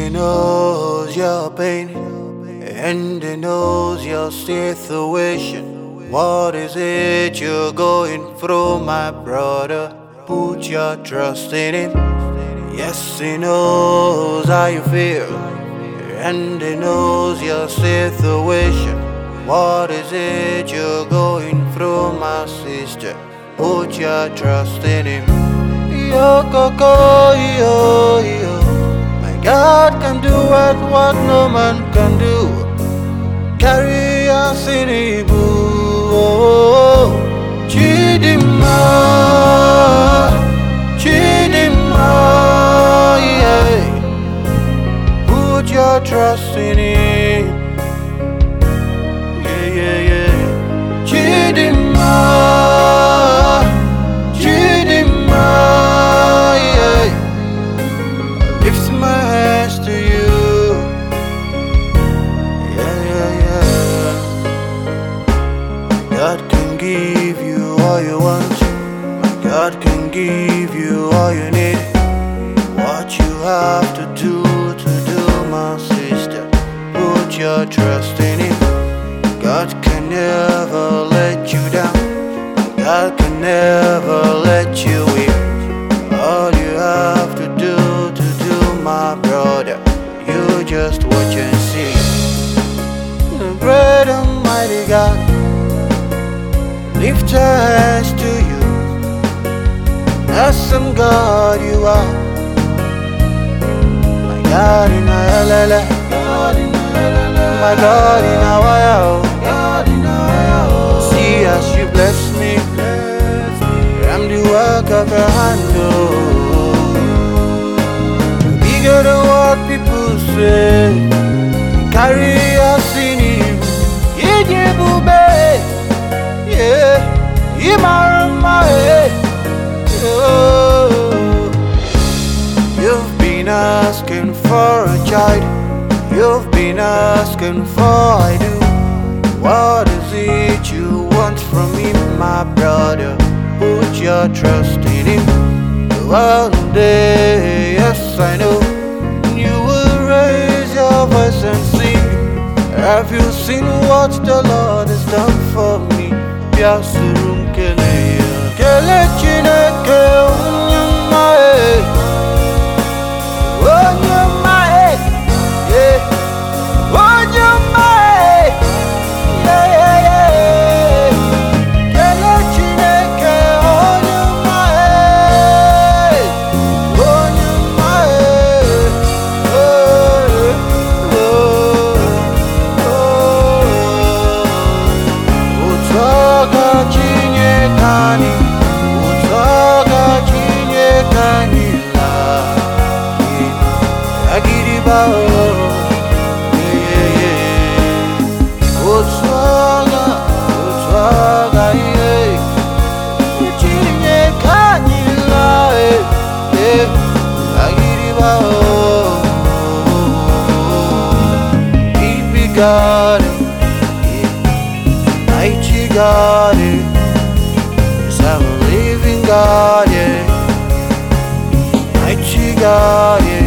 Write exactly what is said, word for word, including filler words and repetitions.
he knows your pain, and he knows your situation. What is it you're going through, my brother? Put your trust in him. Yes, he knows how you feel, and he knows your situation. What is it you're going through, my sister? Put your trust in him. Yo, Coco, yo, yo. My God can do what, what no man can do. Carry us in Ibu. Oh, Chidima, Chidima, yeah. Put your trust in him. Yeah, yeah, yeah. Chidima, Chidima, yeah. I lift my hands to you. Yeah, yeah, yeah. God can give you all you want. My God can give you all you need. What you have to do to do, my sister, put your trust in him. God can never let you down. God can never let you weep. All you have to do to do, my brother, you just watch and see. The great Almighty God lift your hands to you. Awesome God you are. My God in a la, my God in a wow. See as you bless me, I'm the work of your hand. You're bigger than what people say. Carry us in him. Yeah, you've been asking for a child. You've been asking for I do. What is it you want from me, my brother? Put your trust in him. One day, yes I know, you will raise your voice and sing. Have you seen what the Lord has done for me? Piasurum kele ya kele chineke onyamae, onyamae, yeah, onyamae, yeah, yeah, yeah. Kele chineke onyamae, onyamae, oh, oh, oh. Utaka chinyekani, utaka chinyekani la, agiriba oh, yeah, yeah. Utaka, utaka yeah, chinyekani la, yeah, agiriba oh. Baby got it, yeah. Mighty God, yeah. Yes, I'm a living God, yeah. Mighty God, yeah.